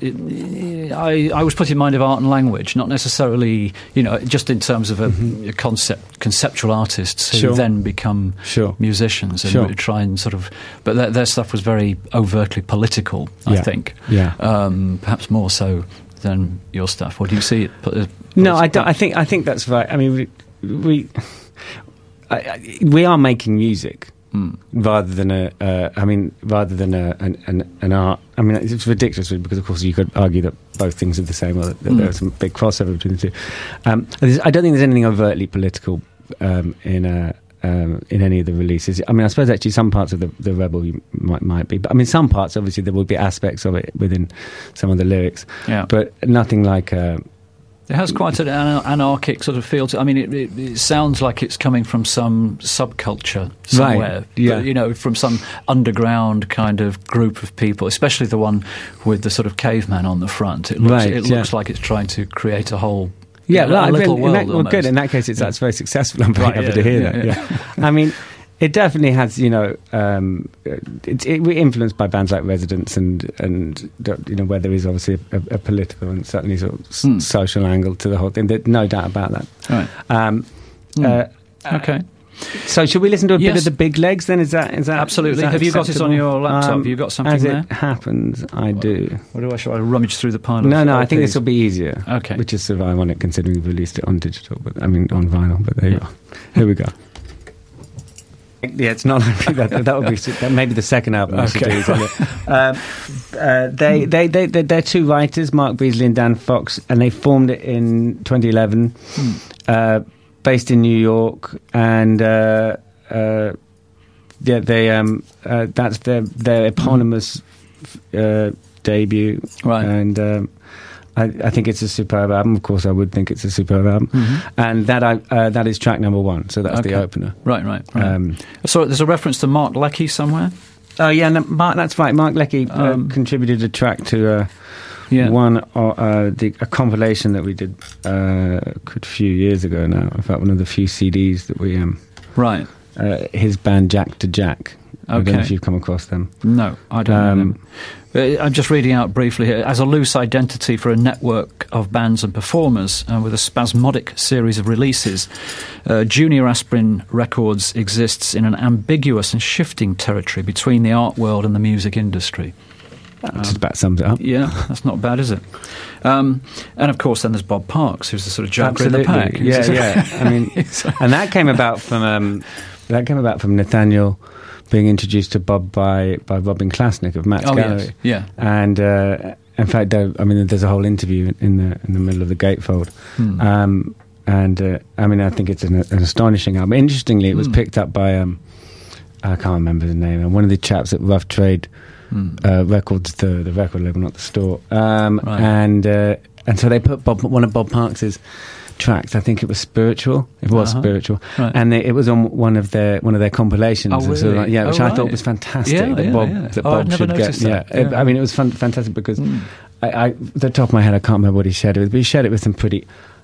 I, I was put in mind of art and language, not necessarily, you know, just in terms of a, a concept, conceptual artists who Sure. then become Sure. musicians and Sure. try and sort of. But their, their stuff was very overtly political, I Yeah. think. Yeah. Um, perhaps more so than your stuff. Or do you see it? put- uh, No, I don't. I think. I think that's right. I mean, we. we I, I, we are making music Mm. rather than a. Uh, I mean, rather than a, an, an, an art. I mean, it's ridiculous because, of course, you could argue that both things are the same, or that, that Mm. there's some big crossover between the two. Um, there's- I don't think there's anything overtly political um, in a. Um, in any of the releases, I mean, I suppose actually some parts of the, the Rebel you might might be, but I mean, some parts obviously there will be aspects of it within some of the lyrics, Yeah. but nothing like. Uh, It has quite an anar- anarchic sort of feel to. I mean, it, it, it sounds like it's coming from some subculture somewhere, yeah. but, you know, from some underground kind of group of people, especially the one with the sort of caveman on the front. It looks, Right, it yeah. looks like it's trying to create a whole, Yeah, you know, well, a I- little in world. that, well, almost. good. In that case, it's Yeah. that's very successful. I'm very Right, happy yeah, to hear yeah, that. yeah. Yeah. I mean, it definitely has. You know, um, it's it, we're influenced by bands like Residents and and you know where there is obviously a, a, a political and certainly sort of s- Hmm. social angle to the whole thing. There's no doubt about that. Right. Um, Hmm. uh, Okay. So should we listen to a bit Yes. of the Big Legs then? Is that is that Absolutely. is that Have you got it on acceptable? your laptop? Um, Have you got something as there? it happens, I do. Or do I, shall I rummage through the pile of No, no, I think L Ps? this will be easier. Okay. Which is sort of ironic considering we've released it on digital, but I mean on vinyl. But there you Yeah. are. Here we go. Yeah, it's not that. That would be that maybe the second album. I should Okay. do, isn't it? um, uh, they, they, they, they, they're two writers, Mark Beasley and Dan Fox, and they formed it in twenty eleven, Hmm. uh, based in New York, and uh, uh, yeah, they um, uh, that's their their eponymous uh, debut, Right. And um, I, I think it's a superb album. Of course, I would think it's a superb album, Mhm. and that I, uh, that is track number one. So that's Okay. the opener. Right, right, right. Um, so there's a reference to Mark Leckie somewhere? Oh yeah, no, Mark. That's right. Mark Leckie uh, Um, contributed a track to uh, Yeah. one uh, uh, the, a compilation that we did uh, a few years ago now. In fact, one of the few C Ds that we um, Right. uh, his band Jack to Jack. I don't know Okay. if you've come across them. No, I don't know Um, them. Uh, I'm just reading out briefly here. As a loose identity for a network of bands and performers uh, with a spasmodic series of releases, uh, Junior Aspirin Records exists in an ambiguous and shifting territory between the art world and the music industry. That just about sums it up. Yeah, that's not bad, is it? Um, and of course, then there's Bob Parks, who's the sort of joker in the pack. Yeah, yeah. I mean, and that came about from um, that came about from Nathaniel being introduced to Bob by by Robin Klasnick of Matt's Oh, Gallery. yes. Yeah. And uh, in fact, there, I mean, there's a whole interview in the in the middle of the gatefold. Hmm. Um, and uh, I mean, I think it's an, an astonishing album. Interestingly, it was Hmm. picked up by um, I can't remember his name, and one of the chaps at Rough Trade Hmm. uh, Records, the the record label, not the store. Um, Right. And uh, and so they put Bob, one of Bob Parks's tracks. I think it was Spiritual. It was Uh-huh. Spiritual, Right. and they, it was on one of their one of their compilations. Oh, of sort of really? like- yeah, which Oh, I thought right. was fantastic. Yeah, that yeah, Bob, yeah. that Oh, Bob I'd never should noticed get. that. Yeah, It- Yeah. I mean, it was fun, fantastic because Hmm. I, I, the top of my head, I can't remember what he shared it with, but he shared it with some pretty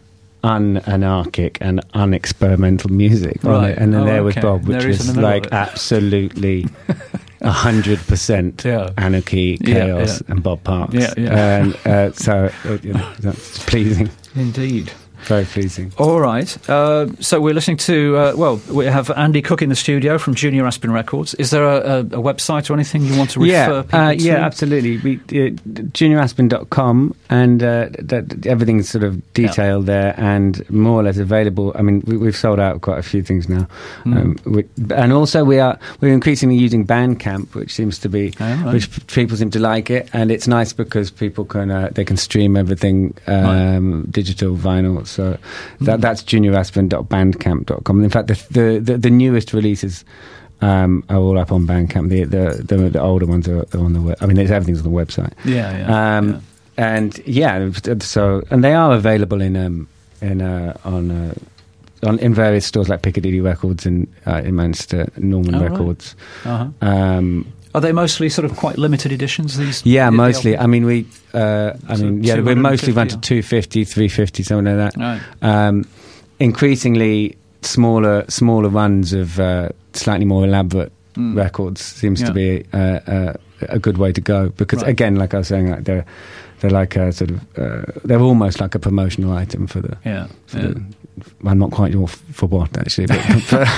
un-anarchic and unexperimental music. on Right. it. And then Oh, there was okay. Bob, which There is in was the middle of like it. absolutely a hundred percent Yeah. anarchy, Yeah, chaos, yeah. and Bob Parks. Yeah, yeah. And uh, so uh, you know, that's pleasing, Indeed. very pleasing. All right. Uh, so we're listening to, uh, well, we have Andy Cook in the studio from Junior Aspirin Records. Is there a, a, a website or anything you want to refer Yeah, people uh, to? yeah, absolutely. We, uh, junior aspirin dot com, and uh, that, everything's sort of detailed there and more or less available. I mean, we, we've sold out quite a few things now, Mm. um, we, and also we are we're increasingly using Bandcamp, which seems to be Oh, right. which p- people seem to like it, and it's nice because people can uh, they can stream everything um, digital, vinyl. So that, Mm. that's junior aspirin dot bandcamp dot com. In fact, the the, the, the newest releases. Um, are all up on Bandcamp. The the, the, the older ones are, are on the web. I mean, there's, everything's on the website. Yeah, yeah. Um, yeah. And yeah, so and they are available in um, in uh, on uh, on in various stores like Piccadilly Records in uh, in Manchester, Norman Oh, right. Records. Uh-huh. Um, Are they mostly sort of quite limited editions, these? yeah, the- the mostly. albums? I mean, we. Uh, I So mean, yeah, we're mostly run to two hundred fifty two fifty, three fifty, something like that. Right. Um, increasingly smaller smaller runs of uh, slightly more elaborate Mm. records seems Yeah. to be uh, uh, a good way to go because Right. again, like I was saying, like they're they're like a sort of uh, they're almost like a promotional item for the. Yeah. For yeah. the I'm not quite sure f- for what actually, but, but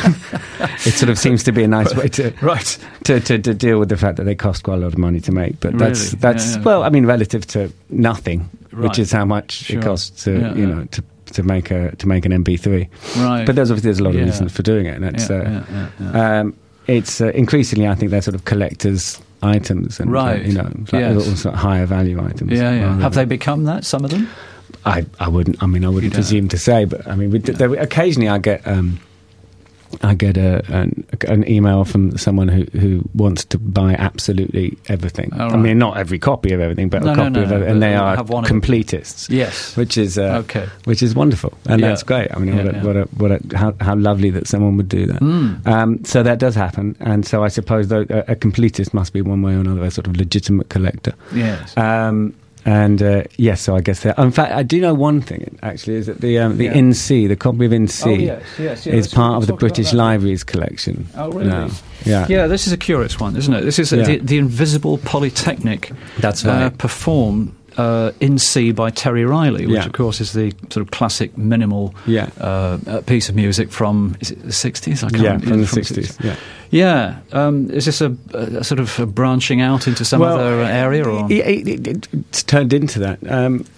it sort of seems to be a nice way to, Right. to, to to deal with the fact that they cost quite a lot of money to make. But that's Really? that's Yeah, yeah. well, I mean, relative to nothing, Right. which is how much Sure. it costs to Yeah, you yeah. know to. To make a to make an M P three, Right. but there's obviously there's a lot of Yeah. reasons for doing it, and it's yeah, uh, yeah, yeah, yeah. um, it's uh, increasingly I think they're sort of collectors' items, and uh, Right. you know, like Yes. little sort of higher value items. yeah, yeah. rather Have than- they become that? Some of them. I, I wouldn't. I mean, I wouldn't You don't. presume to say, but I mean, we, d there, occasionally I get um, I get a, an, an email from someone who, who wants to buy absolutely everything. Oh, I right. mean, not every copy of everything, but No, a no, copy no, of no, everything, and but they they'll are have one of them. completists. Yes. Which is uh, Okay. which is wonderful, and Yeah. that's great. I mean, Yeah, what, yeah. a, what a what a how, how lovely that someone would do that. Mm. Um, so that does happen, and so I suppose though, a, a completist must be one way or another a sort of legitimate collector. Yes. Um, and uh, yes, so I guess that. In fact, I do know one thing actually is that the um, the Yeah. N C, the copy of N C, Oh, yes, yes, yeah, is let's part talk of the about British that. Library's collection. Oh, really? now. Yeah. Yeah, this is a curious one, isn't it? This is uh, Yeah. the, the Invisible Polytechnic. That's Uh, right. performed uh, in C by Terry Riley, which Yeah. of course is the sort of classic minimal Yeah. uh, uh, piece of music from is it the sixties? I can't Yeah, remember. from the From sixties. Yeah. Yeah, um, is this a, a sort of a branching out into some Well, other area? Or It, it, it, it's turned into that. Um,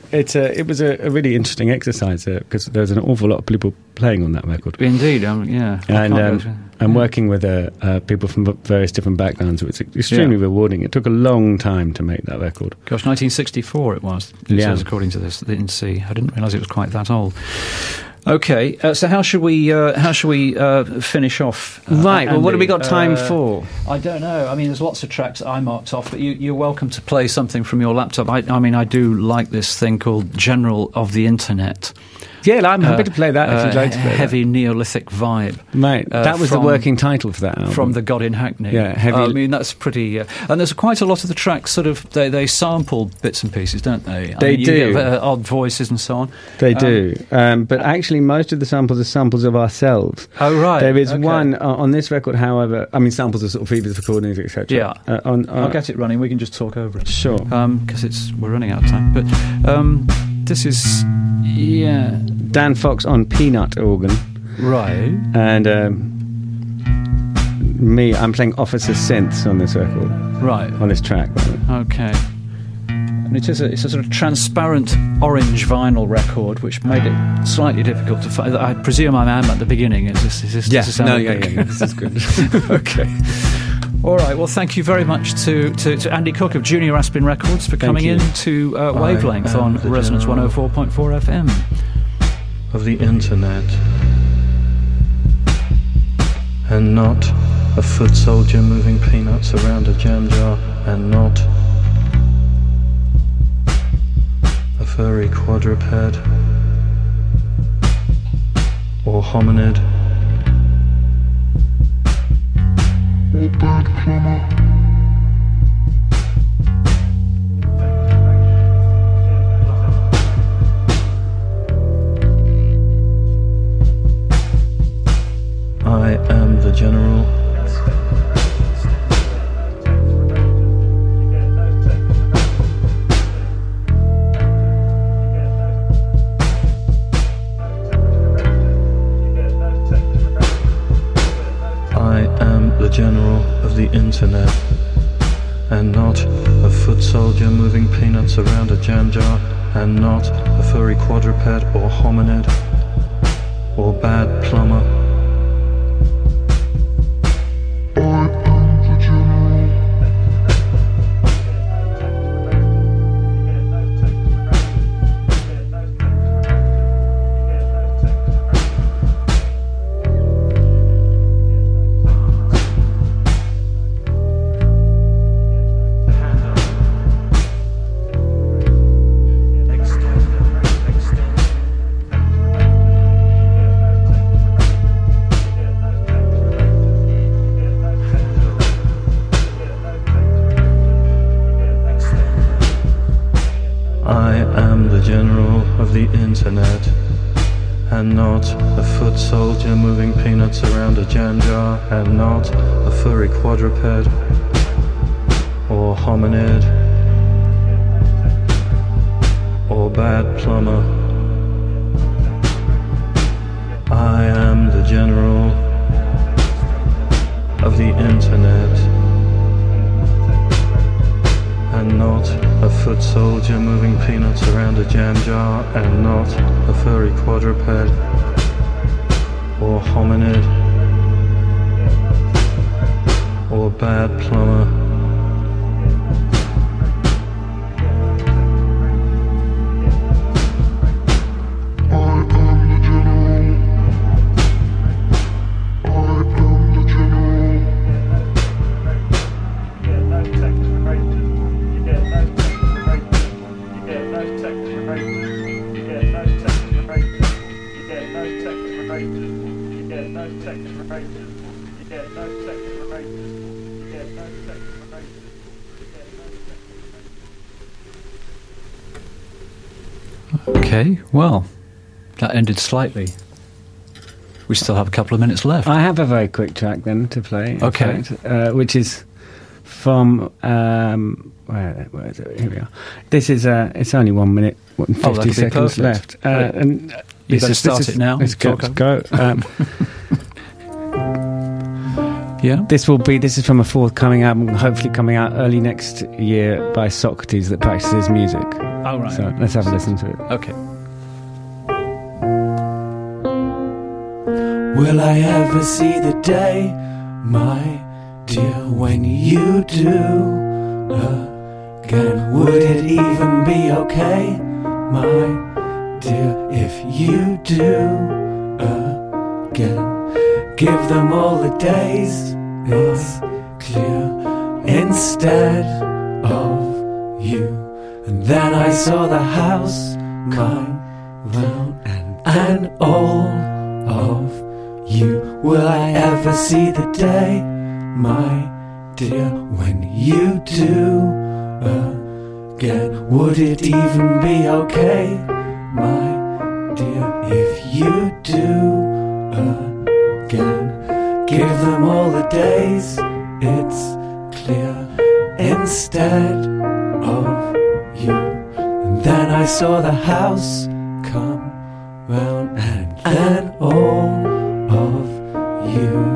it's a, it was a, a really interesting exercise because uh, there's an awful lot of people playing on that record. Indeed, um, yeah. I And can't um, go- and working with uh, uh, people from various different backgrounds, it was extremely Yeah. rewarding. It took a long time to make that record. Gosh, nineteen sixty-four it was. It Yeah. says, according to this, the N C. I didn't realise it was quite that old. Okay, uh, so how should we uh, how should we uh, finish off? Uh, Right, well, what have we Andy? got time Uh, for? I don't know. I mean, there's lots of tracks I marked off, but you, you're welcome to play something from your laptop. I, I mean, I do like this thing called General of the Internet. Yeah, I'm happy Uh, to play that if you'd uh, like to play Heavy Neolithic vibe. that. Right, uh, that was from- the working title for that album. From the God in Hackney. Yeah, heavy- I mean, that's pretty... Uh, and there's quite a lot of the tracks sort of... They, they sample bits and pieces, don't they? I They mean, do. You get, uh, odd voices and so on. They Um, do, um, but actually most of the samples are samples of ourselves. Oh, right. There is okay. one uh, on this record, however, I mean samples of sort of previous recordings, et cetera. Yeah. Uh, on, uh, I'll get it running. We can just talk over it. Sure. Because it's we're running out of time. But um, this is... Yeah. Dan Fox on peanut organ, Right. and um, me, I'm playing Officer Synths on this record, Right. on this track. by the way. Okay. And it is a, it's a sort of transparent orange vinyl record, which made it slightly difficult to find. I presume I am at the beginning. Is this, is this, does this sound no, okay? yeah, yeah, yeah, this is good. Okay. All right. Well, thank you very much to, to, to Andy Cook of Junior Aspin Records for coming you. in to uh, Wavelength am on the Resonance General. one oh four point four F M. Of the internet, and not a foot soldier moving peanuts around a jam jar, and not a furry quadruped or hominid or bad plumber. I am the general. I am the general of the internet, and not a foot soldier moving peanuts around a jam jar, and not a furry quadruped or hominid or bad plumber. I am the general of the internet, and not a foot soldier moving peanuts around a jam jar, and not a furry quadruped or hominid or bad plumber. I am the general of the internet, and not a foot soldier moving peanuts around a jam jar, and not a furry quadruped or hominid or bad plumber. Okay. Well, that ended slightly. We still have a couple of minutes left. I have a very quick track then to play. in Okay. fact, uh, which is from um, where, where is it? Here we are. This is uh, it's only one minute and Oh, fifty that'd be seconds perfect. left, uh, Right. and uh, You this better is- start this it is- now. Let's go. Talk Let's go. Um, Yeah. This will be. This is from a forthcoming album, hopefully coming out early next year by Socrates that practices music. Oh, right. So let's have a listen to it. Okay. Will I ever see the day, my dear, when you do again? Would it even be okay, my dear, if you do again? Give them all the days, it's clear, instead of you. And then I saw the house come round and, and all of you. Will I ever see the day, my dear, when you do again? Would it even be okay, my dear, if you do again? Give them all the days, it's clear, instead of you. And then I saw the house come round and, and all of you.